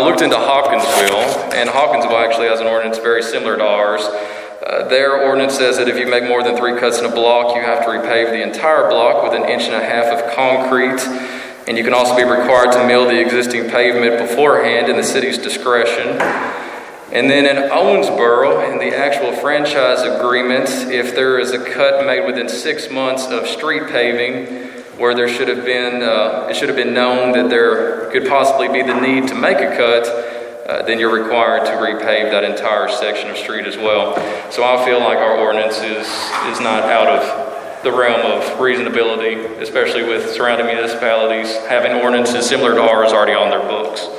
looked into Hawkinsville, and Hawkinsville actually has an ordinance very similar to ours. Their ordinance says that if you make more than 3 cuts in a block, you have to repave the entire block with 1.5 inches of concrete. And you can also be required to mill the existing pavement beforehand in the city's discretion. And then in Owensboro, in the actual franchise agreement, if there is a cut made within 6 months of street paving, where there should have been, it should have been known that there could possibly be the need to make a cut, then you're required to repave that entire section of street as well. So I feel like our ordinance is not out of the realm of reasonability, especially with surrounding municipalities having ordinances similar to ours already on their books.